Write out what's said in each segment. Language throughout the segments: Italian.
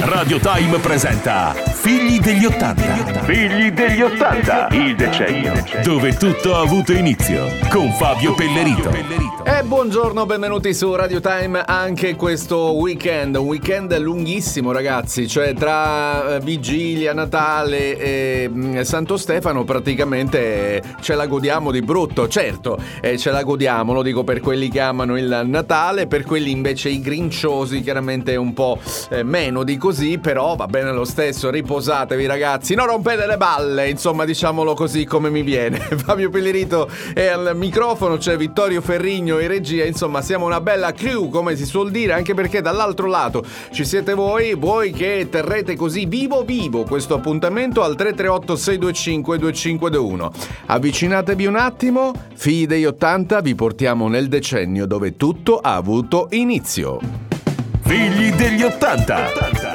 Radio Time presenta Figli degli 80. Figli degli 80, il decennio dove tutto ha avuto inizio, con Fabio Pellerito. E buongiorno, benvenuti su Radio Time anche questo weekend. Un weekend lunghissimo, ragazzi, cioè tra Vigilia, Natale e Santo Stefano praticamente ce la godiamo di brutto. Certo, ce la godiamo, lo dico per quelli che amano il Natale, per quelli invece i grinciosi chiaramente un po' meno di così, però va bene lo stesso, riposatevi ragazzi, non rompete le balle, insomma, diciamolo così come mi viene. Fabio Pellerito è al microfono, c'è Vittorio Ferrigno in regia, insomma siamo una bella crew come si suol dire, anche perché dall'altro lato ci siete voi che terrete così vivo questo appuntamento al 338 625 2521. Avvicinatevi un attimo, figli degli 80, vi portiamo nel decennio dove tutto ha avuto inizio. Figli degli 80.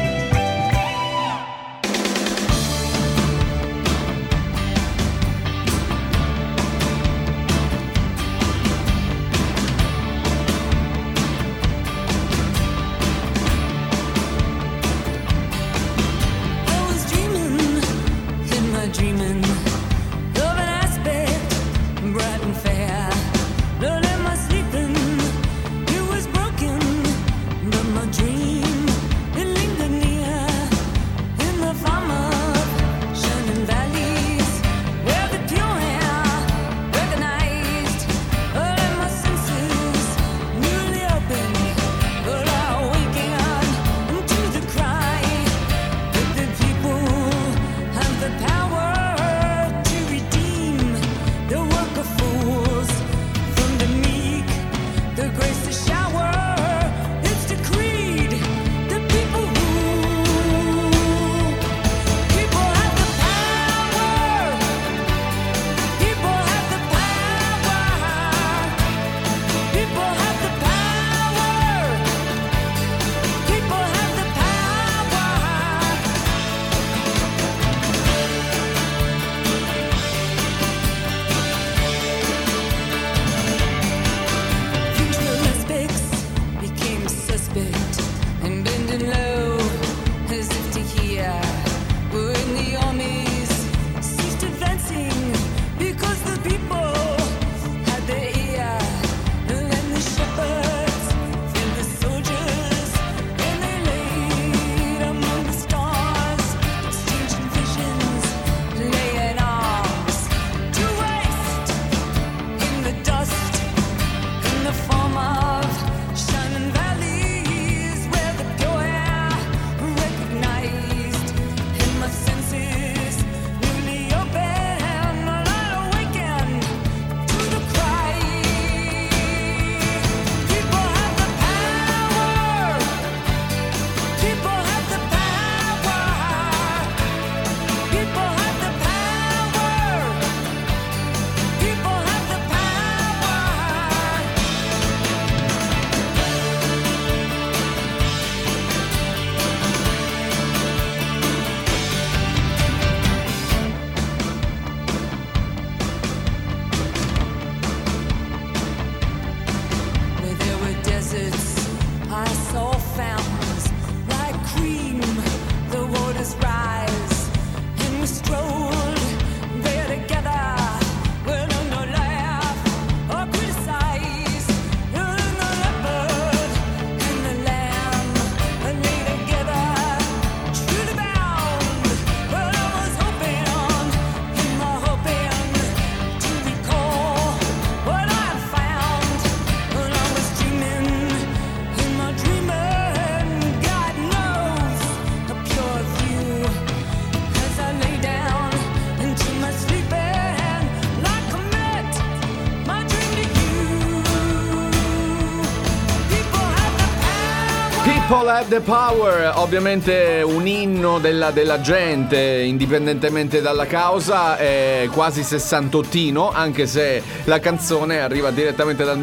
People Have the Power, ovviamente un inno della gente, indipendentemente dalla causa, è quasi sessantottino, anche se la canzone arriva direttamente dal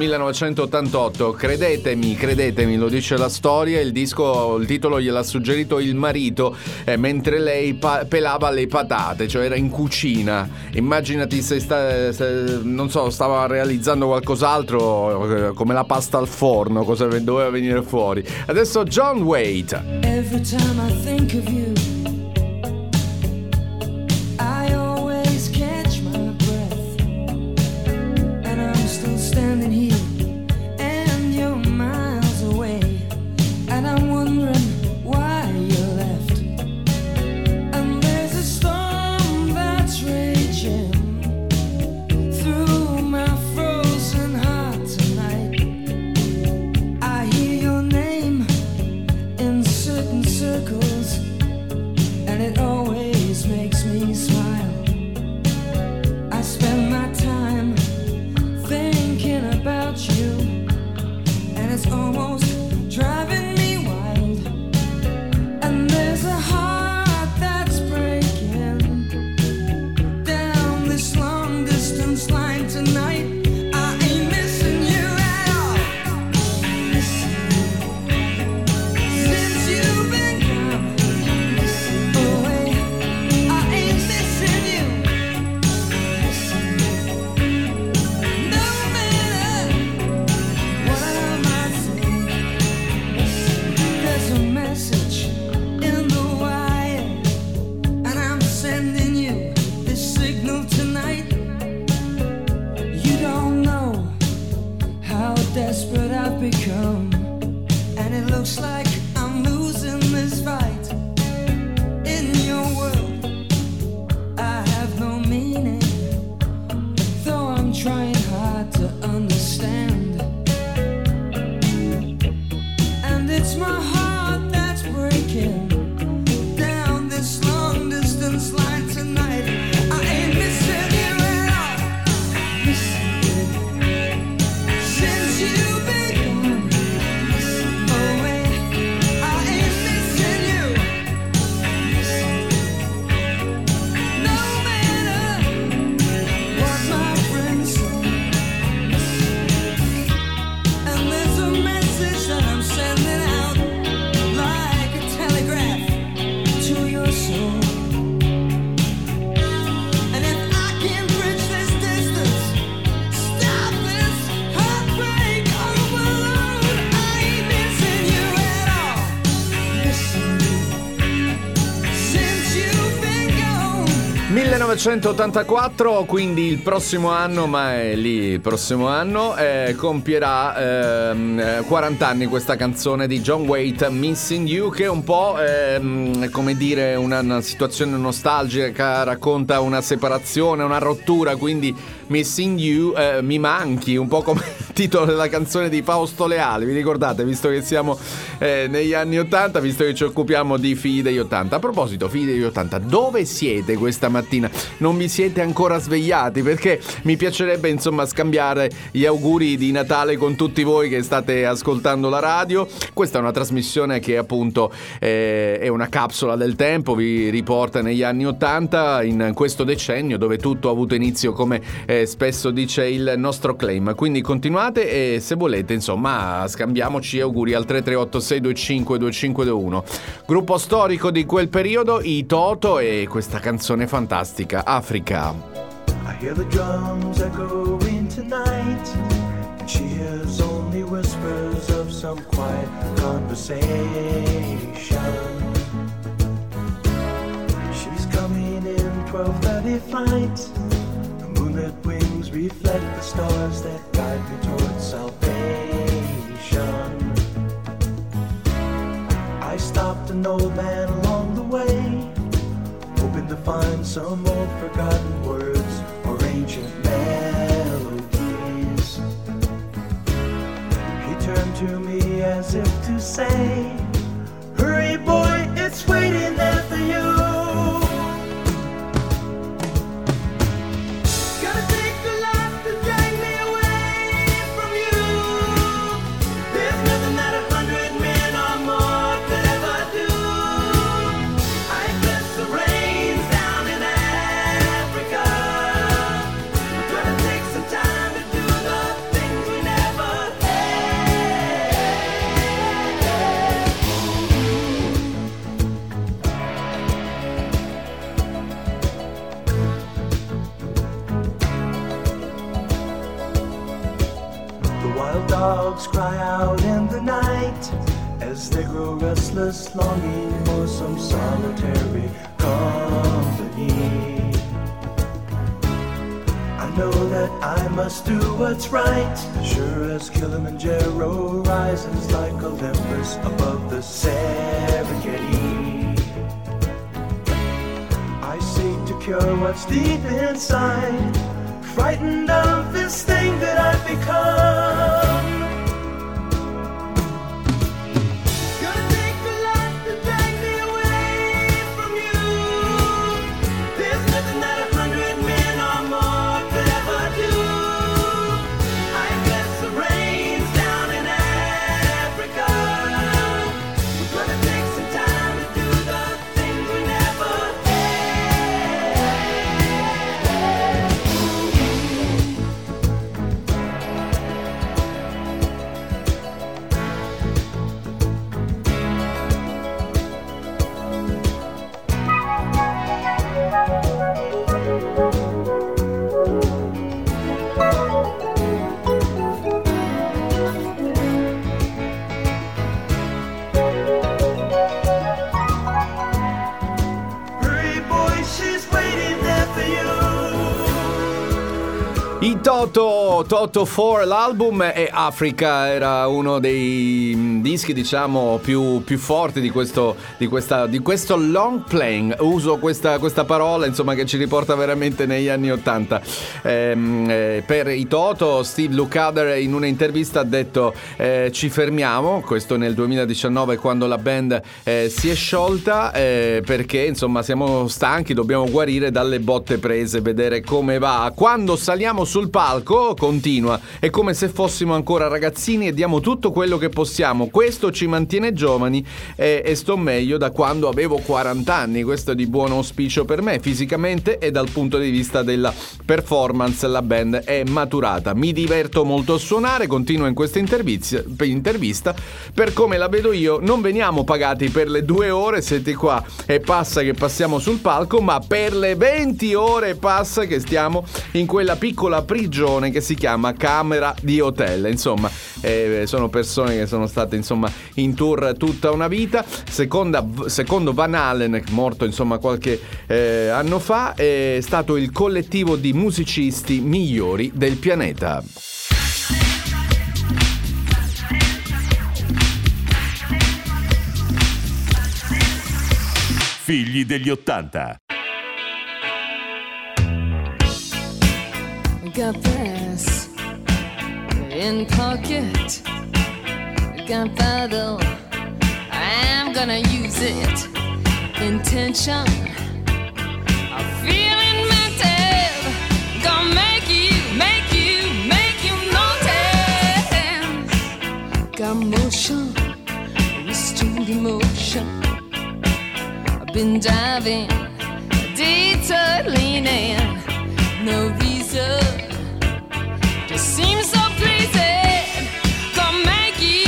1988. Credetemi, lo dice la storia, il titolo gliel'ha suggerito il marito mentre lei pelava le patate, cioè era in cucina. Immaginati se non so, stava realizzando qualcos'altro come la pasta al forno, cosa doveva venire fuori. Adesso John Waite. Every time I think of you, I always catch my breath, and I'm still standing here, and you're miles away, and I'm wondering why you left. And there's a storm that's raging through my frozen heart tonight. I hear your name in certain circles, and it always makes me smile. I spend my time thinking about you, and it's almost driving me wild. And there's a heart that's breaking down this long distance line tonight. I ain't missing you at all. Missing you. Since you've been gone away, I ain't missing you. Missing you. No matter what I might say, there's a message in the wire, and I'm sending you this signal tonight. You don't know how desperate I've become, and it looks like I'm losing this fight. In your world, I have no meaning, though I'm trying hard to understand. And it's my heart that's breaking down this long distance line tonight. I ain't missing you at all. Missing you. Since you've been gone away, I ain't missing you. Missing you. No matter what my friends say. And there's a message that I'm sending out like a telegraph to your soul. And if I can bridge this distance, stop this heartbreak overload, I ain't missing you at all. Missing you. Since you've been gone. 1984, quindi il prossimo anno, ma è lì il prossimo anno, compierà 40 anni questa canzone di John Waite, Missing You, che è un po' come dire una situazione nostalgica, racconta una separazione, una rottura, quindi Missing You, mi manchi, un po' come il titolo della canzone di Fausto Leale, vi ricordate, visto che siamo negli anni 80, visto che ci occupiamo di figli degli 80. A proposito, figli degli 80, dove siete questa mattina? Non vi siete ancora svegliati? Perché mi piacerebbe insomma scambiare gli auguri di Natale con tutti voi che state ascoltando la radio. Questa è una trasmissione che appunto è una capsula del tempo, vi riporta negli anni 80, in questo decennio dove tutto ha avuto inizio, come spesso dice il nostro claim. Quindi continuate e se volete insomma scambiamoci auguri al 338-625-2521. Gruppo storico di quel periodo, i Toto, e questa canzone fantastica, Africa. I hear the drums echoing tonight, and she hears only whispers of some quiet conversation. She's coming in 12:30 flight. The moonlit wings reflect the stars that guide me towards salvation. I stopped an old man along the way, hoping to find some old forgotten words or ancient melodies. He turned to me as if to say, hurry boy, it's waiting there for you. Gotta take the life to drag me away from you. There's nothing that 100 men or more could ever do. I bless the rains down in Africa. We're gonna take some time to do the things we never had. a restless longing for some solitary company. I know that I must do what's right, sure as Kilimanjaro rises like Olympus above the Serengeti. I seek to cure what's deep inside, frightened of this thing that I've become. Gonna take a lot to drag me away from you. There's nothing that 100 men or more could ever do. I bless the rains down in Africa. We're gonna take some time to do the things we never Hurry, boy, she's waiting there for you. I Toto for l'album, e Africa era uno dei dischi, diciamo, più forti di questo long playing. Uso questa parola, insomma, che ci riporta veramente negli anni '80. Per i Toto, Steve Lukather in un'intervista ha detto ci fermiamo, questo nel 2019, quando la band si è sciolta, perché insomma siamo stanchi, dobbiamo guarire dalle botte prese, vedere come va. Quando saliamo sul palco, continua, è come se fossimo ancora ragazzini e diamo tutto quello che possiamo. Questo ci mantiene giovani e sto meglio da quando avevo 40 anni. Questo è di buon auspicio per me, fisicamente e dal punto di vista della performance. La band è maturata, mi diverto molto a suonare, continua in questa intervista. Per come la vedo io, non veniamo pagati per le 2 ore, siete qua e passa che passiamo sul palco, ma per le 20 ore passa che stiamo in quella piccola prigione che si chiama camera di hotel. Insomma, sono persone che sono state, insomma, in tour tutta una vita. Secondo Van Halen, morto insomma qualche anno fa, è stato il collettivo di musicisti migliori del pianeta. Figli degli '80. Got this in pocket, gunpowder, I'm gonna use it. Intention of feeling mental, gonna make you notice. Got motion, restrained emotion. I've been diving, detour leaning, no reason. Just seems so pleasing. Gonna make you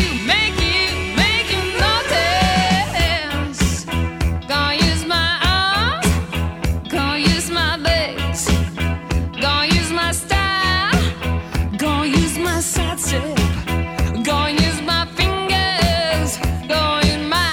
notice. Gonna use my arms, gonna use my legs, gonna use my style, gonna use my side step, gonna use my fingers, gonna use my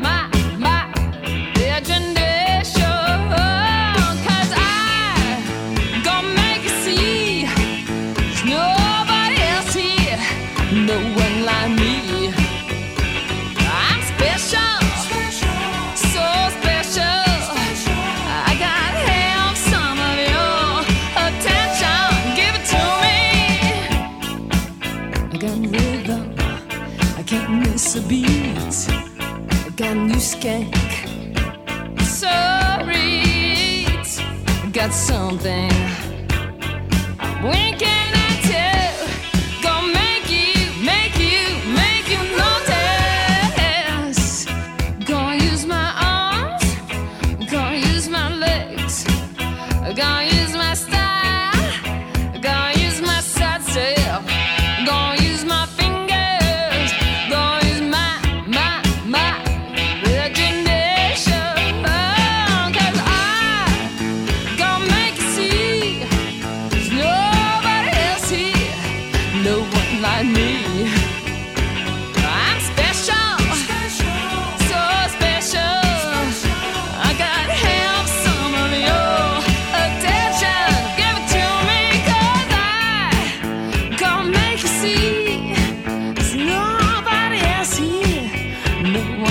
imagination. 'Cause I gonna make you see there's nobody else here, no one like me. I'm special, so special. I gotta have some of your attention. Give it to me. I got rhythm, I can't miss a beat. I got a new skank, so reach. I got something I'm winking at you. Gonna make you notice. Gonna use my arms, gonna use my legs, gonna use my style, gonna use my side step, gonna use my fingers, gonna use my imagination. 'Cause I gonna make you see there's nobody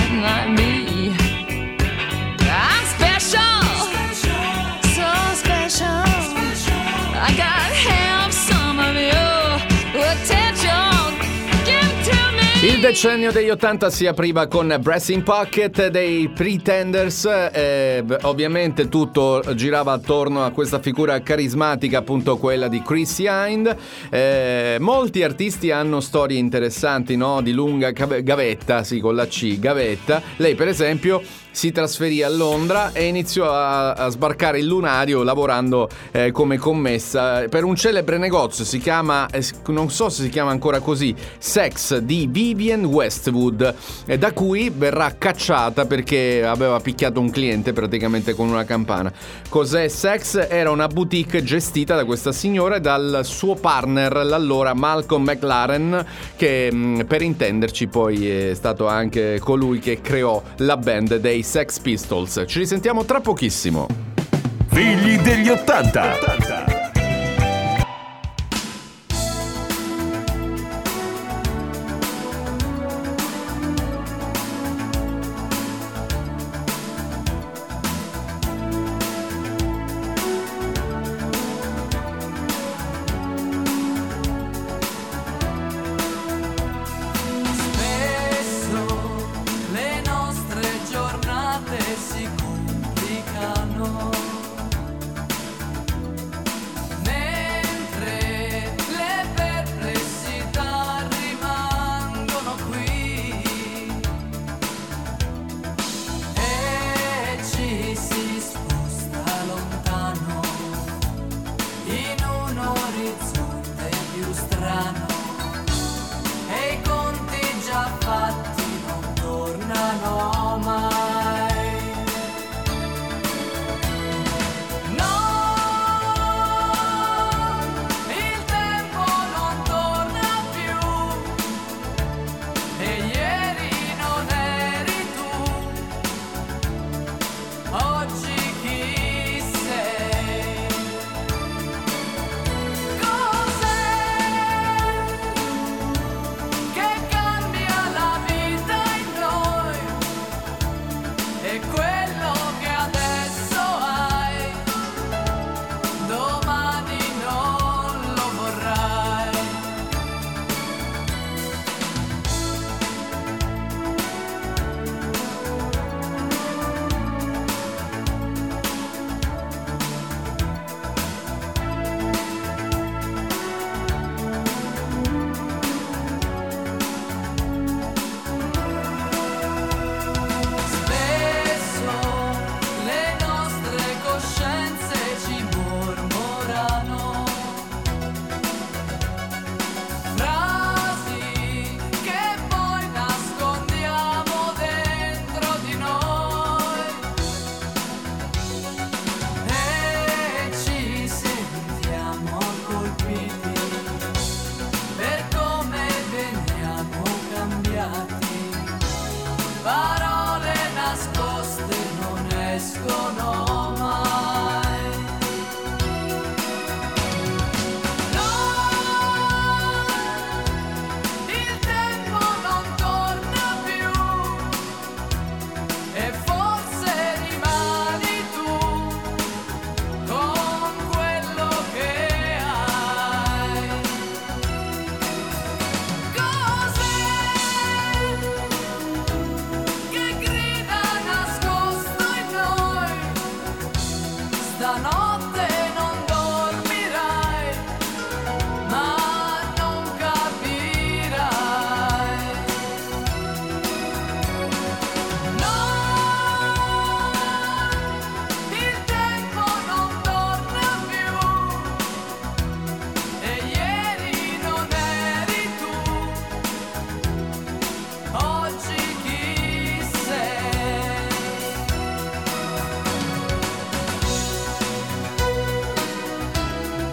one like me. I'm special, so special. I gotta have some of your attention. Give it to me. Il decennio degli 80 si apriva con Brass in Pocket dei Pretenders, ovviamente tutto girava attorno a questa figura carismatica, appunto quella di Chrissy Hind. Molti artisti hanno storie interessanti, no? Di lunga gavetta, sì, con la C, gavetta. Lei per esempio si trasferì a Londra e iniziò a sbarcare il lunario lavorando come commessa per un celebre negozio, si chiama, non so se si chiama ancora così, Sex di Vivienne Westwood, da cui verrà cacciata perché aveva picchiato un cliente praticamente con una campana. Cos'è Sex? Era una boutique gestita da questa signora e dal suo partner, l'allora Malcolm McLaren, che per intenderci poi è stato anche colui che creò la band dei Sex Pistols. Ci risentiamo tra pochissimo. Figli degli 80. Spesso le nostre giornate si complicano, mentre le perplessità rimangono qui e ci si sposta lontano in un orizzonte più strano. E i conti già fatti non tornano mai.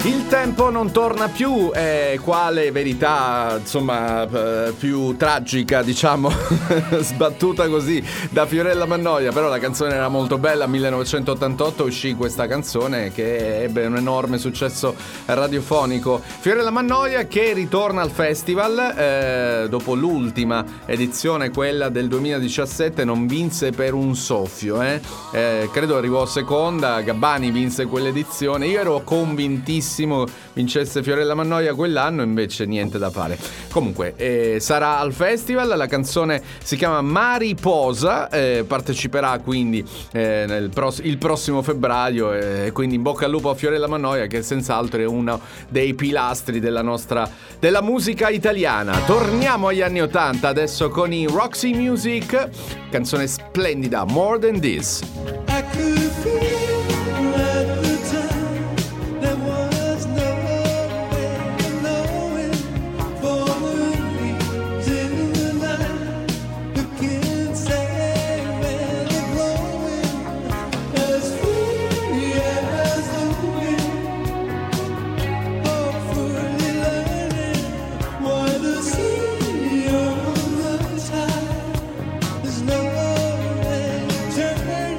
Il tempo non torna più, quale verità, insomma, più tragica, diciamo, sbattuta così da Fiorella Mannoia. Però la canzone era molto bella. 1988 uscì questa canzone che ebbe un enorme successo radiofonico. Fiorella Mannoia che ritorna al festival dopo l'ultima edizione, quella del 2017, non vinse per un soffio, credo arrivò seconda. Gabbani vinse quell'edizione. Io ero convintissimo vincesse Fiorella Mannoia quell'anno, invece niente da fare. Comunque sarà al festival. La canzone si chiama Mariposa, parteciperà quindi il prossimo febbraio, quindi in bocca al lupo a Fiorella Mannoia, che senz'altro è uno dei pilastri della musica italiana. Torniamo agli anni 80 adesso con i Roxy Music, canzone splendida, More Than This. I could feel at the time there was no way of knowing for the reason the night. Who can say where they're growing as free as the wind? Hopefully learning why the sea on the tide is no way turning.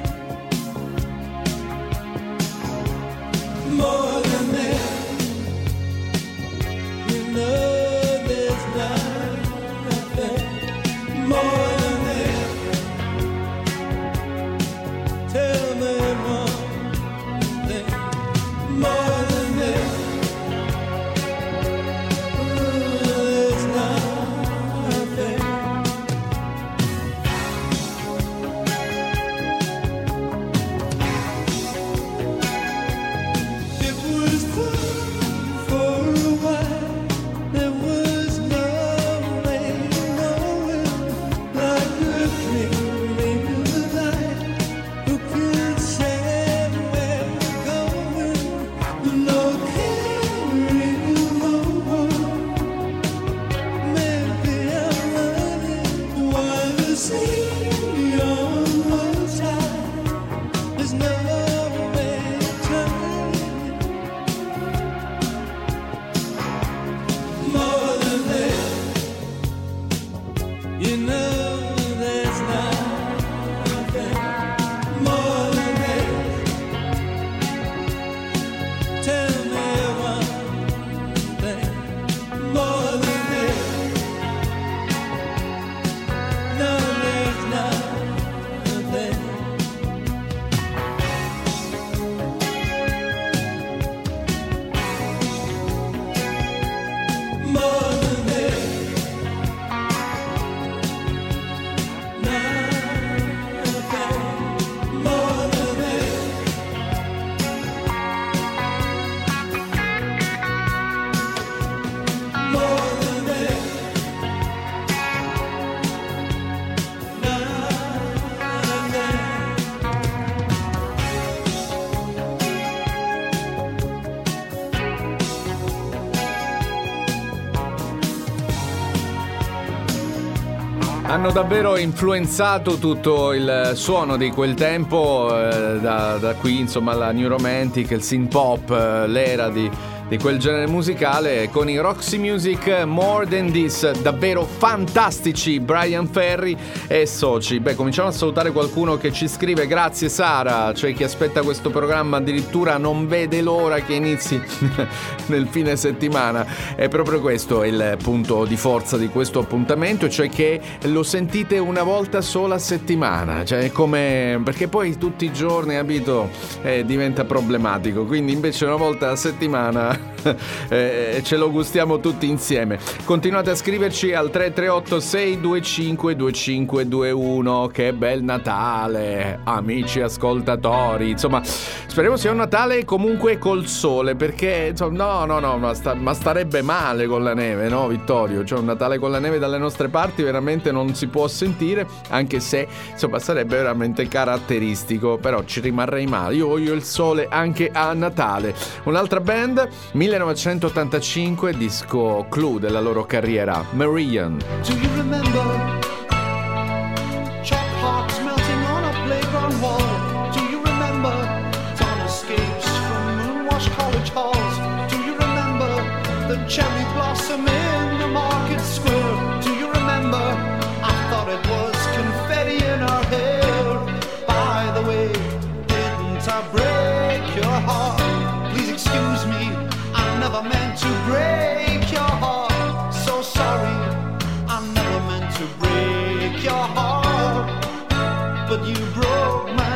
More than that, you know there's nothing more than that. Tell me one thing more than that. There's nothing. It was fun for a while. There was no way knowing, like a dream in the night. Who can say where we're going? No caring no one. Maybe I'm running while the sea almost high. There's no way turning. More than that, you know there's nothing more than that. Tell me one thing more than that. No, there's nothing. More than that. Nothing more than that. More than that. Nothing. Hanno davvero influenzato tutto il suono di quel tempo, da qui insomma la New Romantic, il synth pop, l'era di quel genere musicale, con i Roxy Music, More Than This, davvero fantastici, Brian Ferry e soci. Beh, cominciamo a salutare qualcuno che ci scrive: grazie Sara, cioè chi aspetta questo programma addirittura non vede l'ora che inizi nel fine settimana. È proprio questo il punto di forza di questo appuntamento, cioè che lo sentite una volta sola a settimana, cioè come, perché poi tutti i giorni, capito, diventa problematico, quindi invece una volta a settimana ce lo gustiamo tutti insieme. Continuate a scriverci al 338 625 2521. Che bel Natale, amici ascoltatori. Insomma, speriamo sia un Natale comunque col sole, perché insomma, no, ma starebbe male con la neve, no Vittorio? Cioè un Natale con la neve dalle nostre parti veramente non si può sentire, anche se insomma sarebbe veramente caratteristico, però ci rimarrei male. Io voglio il sole anche a Natale. Un'altra band, 1985, disco clou della loro carriera, Marian. Do you remember chalk hearts melting on a playground wall? Do you remember Tom escapes from moonwashed college halls? a cherry blossom in the market square. Do you remember? I thought it was confetti in her hair. By the way, didn't I break your heart? Please excuse me, I never meant to break your heart. So sorry, I never meant to break your heart, but you broke mine.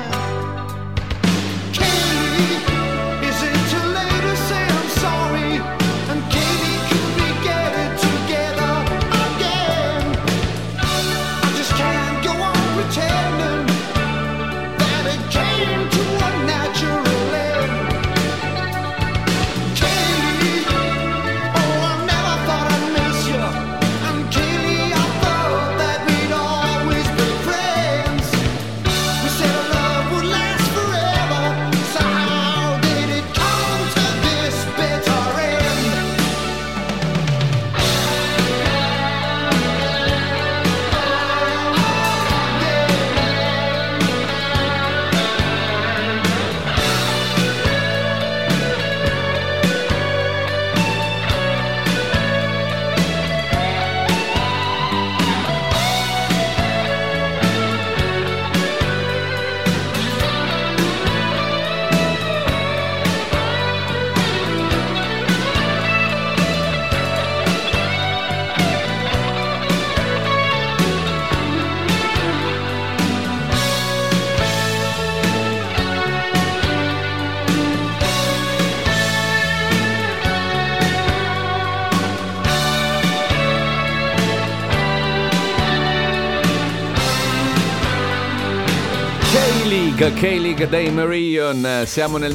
K-League dei Marion, siamo nel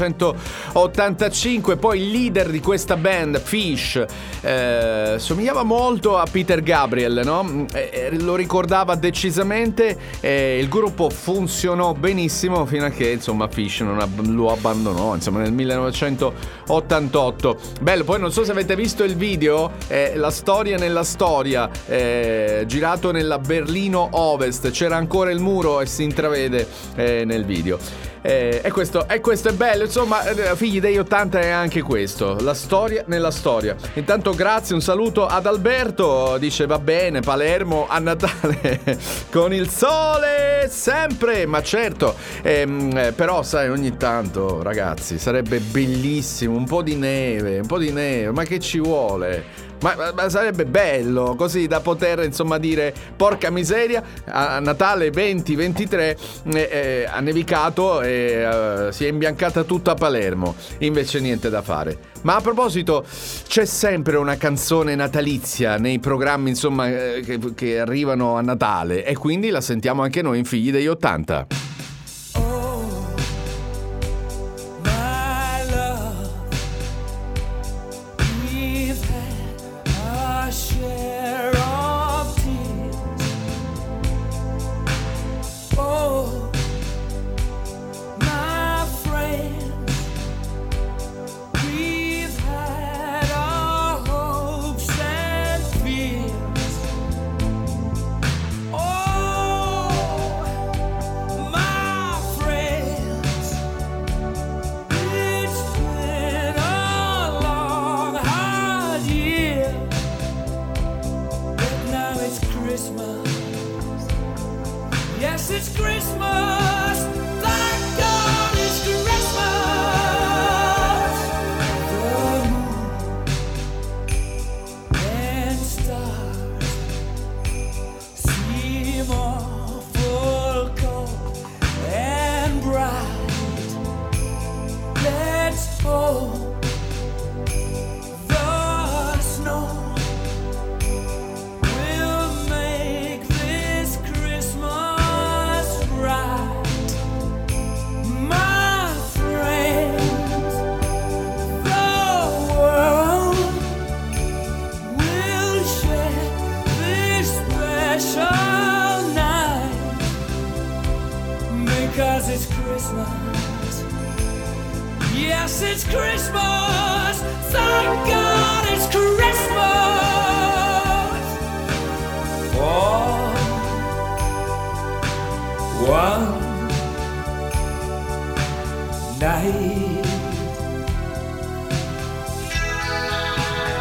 1985, poi il leader di questa band, Fish, somigliava molto a Peter Gabriel, no? Lo ricordava decisamente, il gruppo funzionò benissimo fino a che, insomma, Fish lo abbandonò, insomma, nel 1988. Bello, poi non so se avete visto il video, La storia nella storia, girato nella Berlino Ovest, c'era ancora il muro e si intravede nel video. E questo è bello, insomma, figli degli 80 è anche questo, la storia nella storia. Intanto grazie, un saluto ad Alberto, dice va bene, Palermo a Natale con il sole sempre, ma certo, però sai, ogni tanto ragazzi sarebbe bellissimo un po' di neve, ma che ci vuole? Ma sarebbe bello così da poter, insomma, dire porca miseria, a Natale 2023 ha nevicato e si è imbiancata tutta Palermo, invece niente da fare. Ma a proposito, c'è sempre una canzone natalizia nei programmi, insomma, che arrivano a Natale, e quindi la sentiamo anche noi in Figli degli 80. Yes, it's Christmas. Thank God it's Christmas. For one night.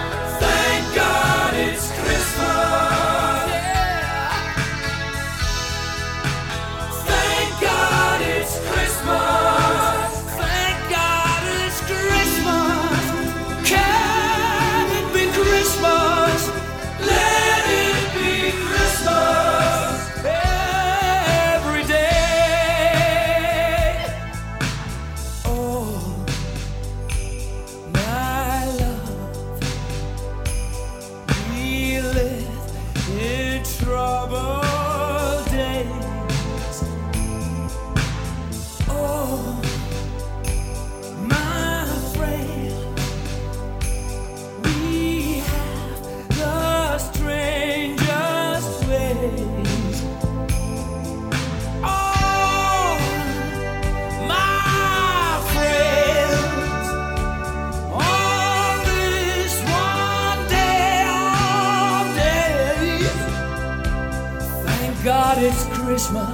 Christmas.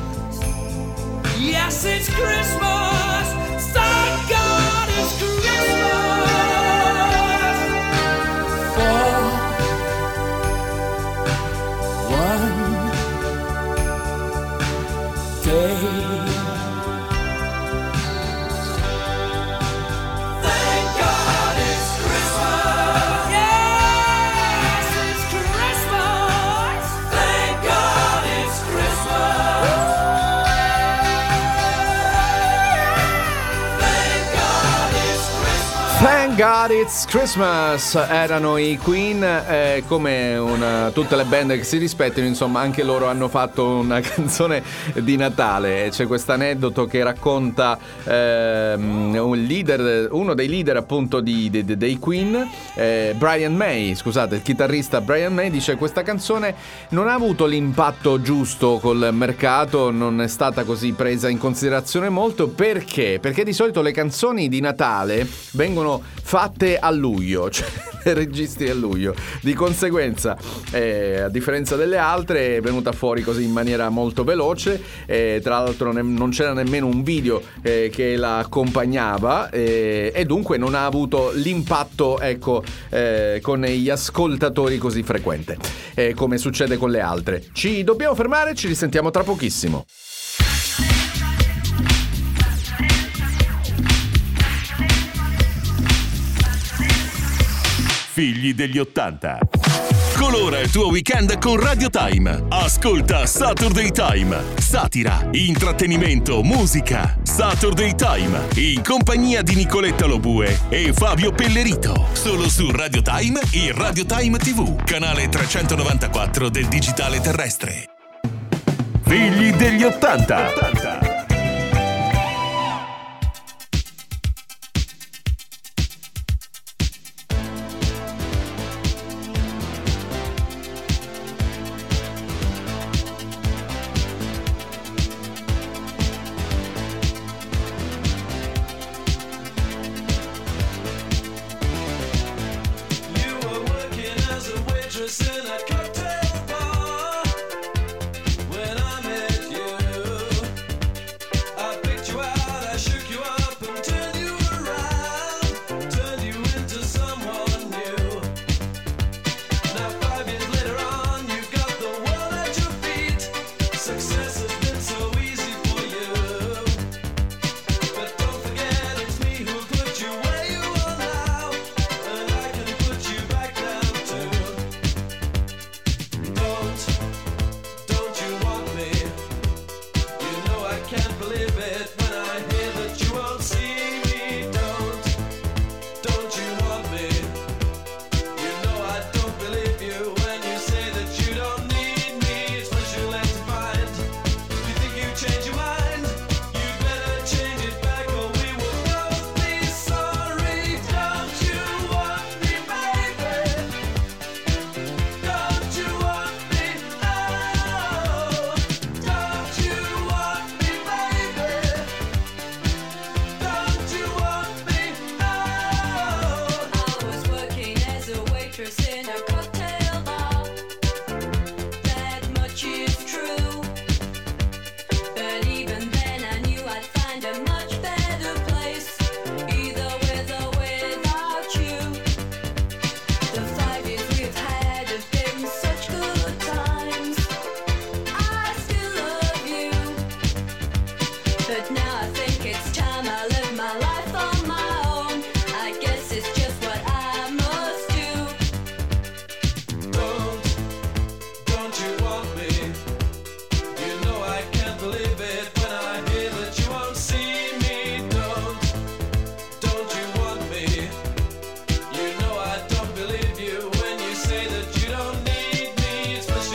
Yes, it's Christmas. Thank God it's Christmas. For one day. Thank God It's Christmas erano i Queen, come tutte le band che si rispettano, insomma anche loro hanno fatto una canzone di Natale. C'è questo aneddoto che racconta uno dei leader appunto dei Queen, Brian May, scusate, il chitarrista Brian May, dice: questa canzone non ha avuto l'impatto giusto col mercato, non è stata così presa in considerazione molto. Perché? Perché di solito le canzoni di Natale vengono fatte a luglio, cioè registri a luglio, di conseguenza a differenza delle altre è venuta fuori così in maniera molto veloce, tra l'altro non c'era nemmeno un video che la accompagnava, e dunque non ha avuto l'impatto, ecco, con gli ascoltatori così frequente, come succede con le altre. Ci dobbiamo fermare, ci risentiamo tra pochissimo. Figli degli 80. Colora il tuo weekend con Radio Time. Ascolta Saturday Time. Satira, intrattenimento, musica. Saturday Time, in compagnia di Nicoletta Lobue e Fabio Pellerito. Solo su Radio Time e Radio Time TV, canale 394 del digitale terrestre. Figli degli 80.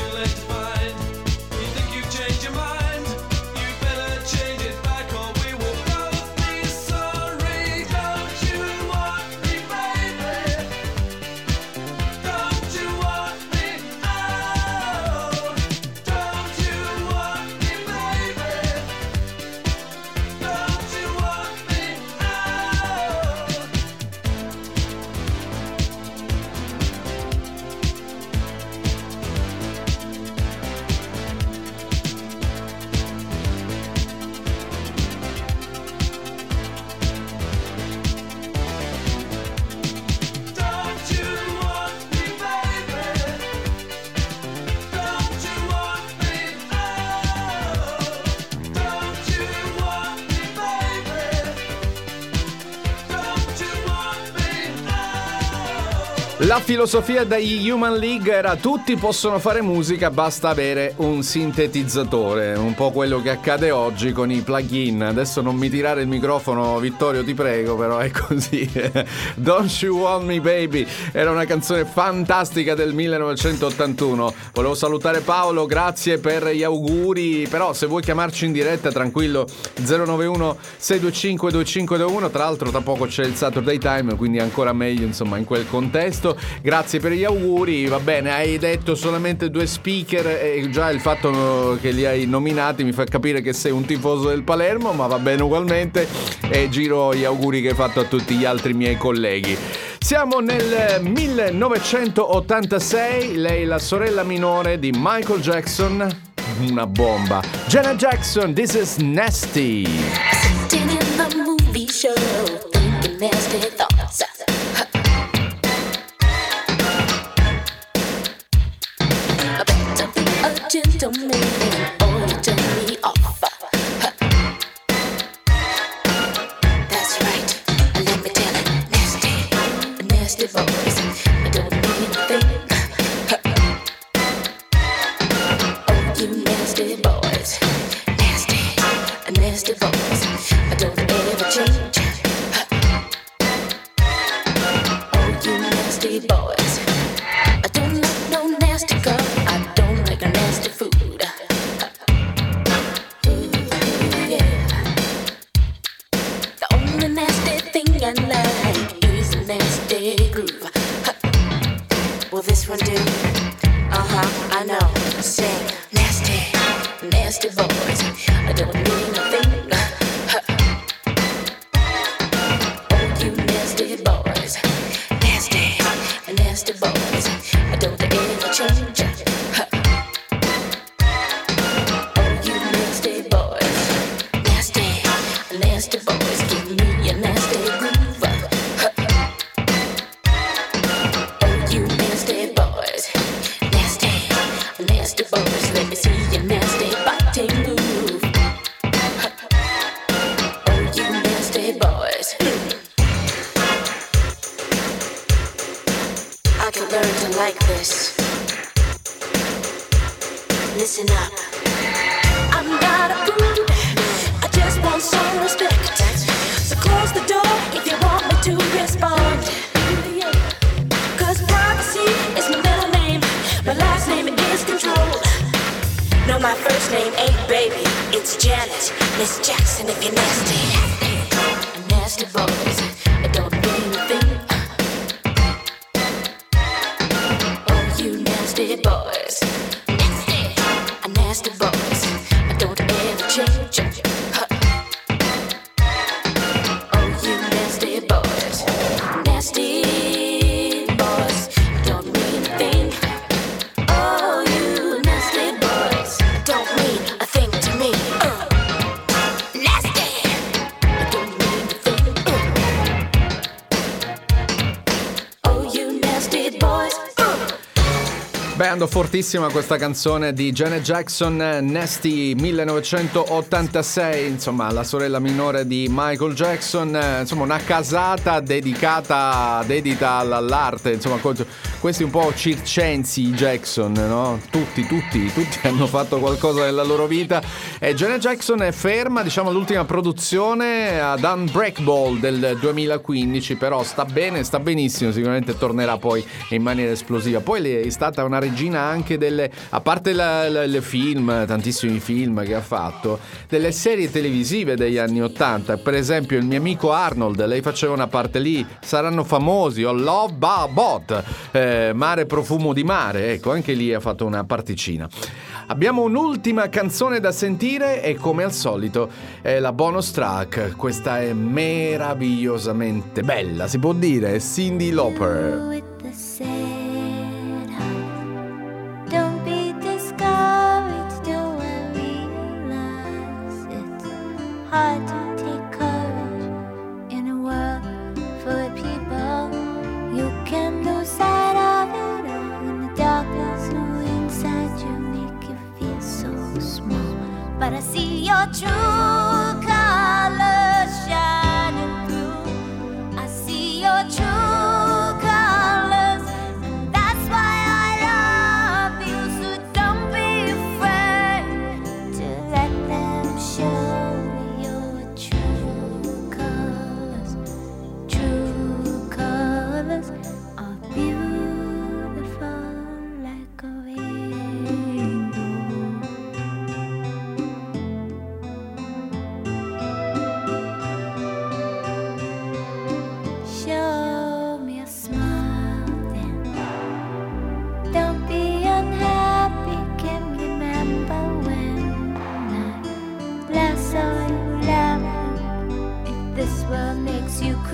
We will La filosofia degli Human League era: tutti possono fare musica, basta avere un sintetizzatore. Un po' quello che accade oggi con i plugin. Adesso non mi tirare il microfono, Vittorio, ti prego, però è così. Don't You Want Me Baby era una canzone fantastica del 1981. Volevo salutare Paolo, grazie per gli auguri, però se vuoi chiamarci in diretta tranquillo, 091 625 2521. Tra l'altro tra poco c'è il Saturday Time, quindi ancora meglio insomma in quel contesto. Grazie per gli auguri. Va bene, hai detto solamente 2 speaker e già il fatto che li hai nominati mi fa capire che sei un tifoso del Palermo, ma va bene ugualmente, e giro gli auguri che hai fatto a tutti gli altri miei colleghi. Siamo nel 1986, lei è la sorella minore di Michael Jackson, una bomba. Janet Jackson, This Is Nasty. Sitting in the movie show, thinking nasty thoughts. I better be a gentleman or you turn me off. That's right, let me tell it, nasty boys, I don't mean a thing. Oh, you nasty boys, nasty boys, I don't ever change. Oh, you nasty boys, I don't like no nasty girl, I don't like a nasty food. Ooh, yeah. The only nasty thing I like is a nasty groove. Will this one do? I know. Sing nasty boys, I don't mean a thing. Oh, you nasty boys, nasty boys, I don't ever change. Oh, you nasty boys, nasty boys, give me a nasty groove. Oh, you nasty boys, nasty boys, let me see your nasty biting move. Oh, you nasty boys. I could learn to like this. Listen up. I'm not a prude, I just want some respect. So close the door if you want me to respond. Cause privacy is my middle name, my last name is control. No, my first name ain't baby, it's Janet, Miss Jackson if you're nasty. Nasty boys, I don't mean a thing. Oh, you nasty boys, nasty boys, I don't ever change. Oh, you nasty boys, nasty boys, I don't mean a thing. Oh, you nasty boys, don't mean a thing to me. Nasty, I don't mean a thing. Oh, you nasty boys. Beh, andò fortissima questa canzone di Janet Jackson, Nasty 1986, insomma la sorella minore di Michael Jackson, insomma una casata dedita all'arte, insomma questi un po' circensi Jackson, no? Tutti hanno fatto qualcosa nella loro vita, e Janet Jackson è ferma, diciamo l'ultima produzione ad Unbreakable del 2015, però sta bene, sta benissimo, sicuramente tornerà poi in maniera esplosiva. Poi lei è stata una regina anche delle, a parte le film, tantissimi film che ha fatto, delle serie televisive degli anni 80, per esempio Il mio amico Arnold, lei faceva una parte lì, Saranno famosi, o Love Bot, Mare profumo di mare, ecco, anche lì ha fatto una particina. Abbiamo un'ultima canzone da sentire e come al solito è la bonus track, questa è meravigliosamente bella, si può dire, Cyndi Lauper. With the sad heart, don't be discouraged, do I realize it's hard to take courage in a world full of people. You can lose sight of it all in the darkness, who inside you make you feel so small. But I see your true colors shining through. I see your true colors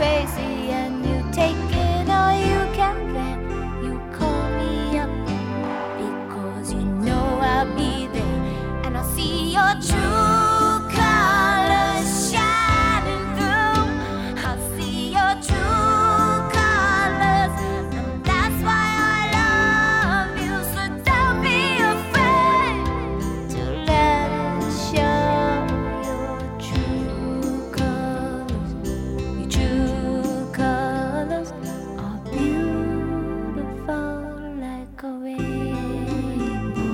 crazy and you take it all you can bear. You call me up because you know I'll be there, and I'll see your true colors shining through. I'll see your true colors, and that's why I love you. So don't be afraid to let it show your true colors. Your true colors are beautiful like a rainbow.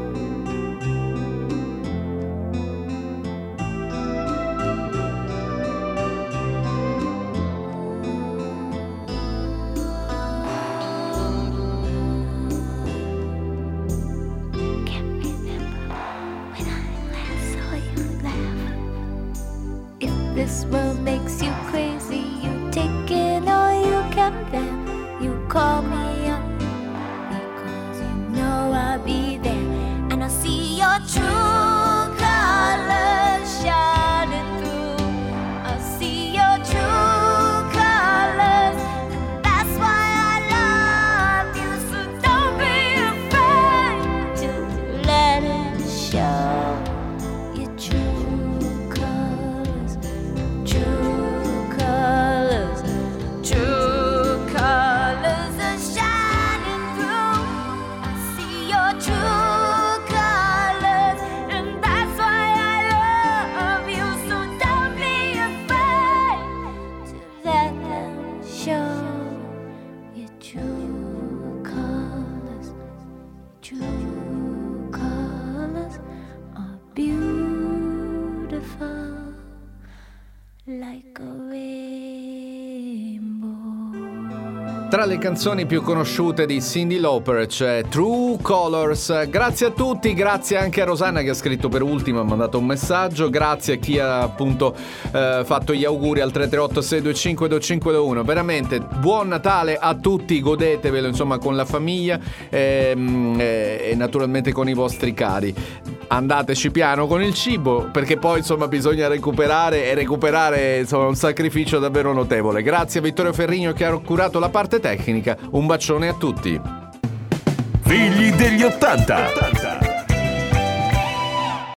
Can't remember when I last saw you laugh. If this world makes you crazy, you take it all you can bear. You call me up because you know I'll be there, and I'll see your true colors shining through. I'll see your true colors, and that's why I love you. So don't be afraid to let it show your true colors. True colors, true colors are shining through. I see your true colors, and that's why I love you. So don't be afraid to let them show your true colors. True colors are beautiful like a rainbow. Tra le canzoni più conosciute di Cyndi Lauper c'è True Colors. Grazie a tutti, grazie anche a Rosanna che ha scritto per ultimo, ha mandato un messaggio, grazie a chi ha appunto fatto gli auguri al 338-625-2521. Veramente buon Natale a tutti, godetevelo insomma con la famiglia e naturalmente con i vostri cari. Andateci piano con il cibo, perché poi insomma bisogna recuperare, e recuperare insomma è un sacrificio davvero notevole. Grazie a Vittorio Ferrigno che ha curato la parte tecnica. Un bacione a tutti. Figli degli 80.